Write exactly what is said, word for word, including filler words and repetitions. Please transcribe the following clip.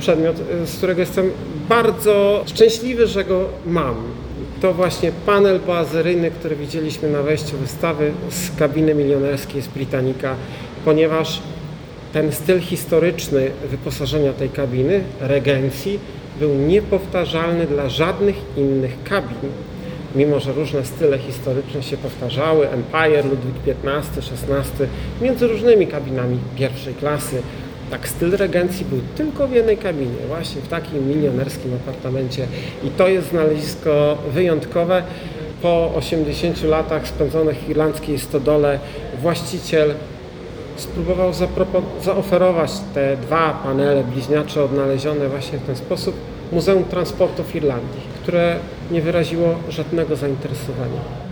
przedmiot, z którego jestem bardzo szczęśliwy, że go mam. To właśnie panel boazeryjny, który widzieliśmy na wejściu wystawy z kabiny milionerskiej z Britannica, ponieważ ten styl historyczny wyposażenia tej kabiny, regencji, był niepowtarzalny dla żadnych innych kabin. Mimo że różne style historyczne się powtarzały, Empire, Ludwik piętnasty, szesnasty, między różnymi kabinami pierwszej klasy, tak styl regencji był tylko w jednej kabinie, właśnie w takim milionerskim apartamencie. I to jest znalezisko wyjątkowe. Po osiemdziesięciu latach spędzonych w irlandzkiej stodole właściciel spróbował zaoferować te dwa panele bliźniacze odnalezione właśnie w ten sposób Muzeum Transportu w Irlandii, które nie wyraziło żadnego zainteresowania.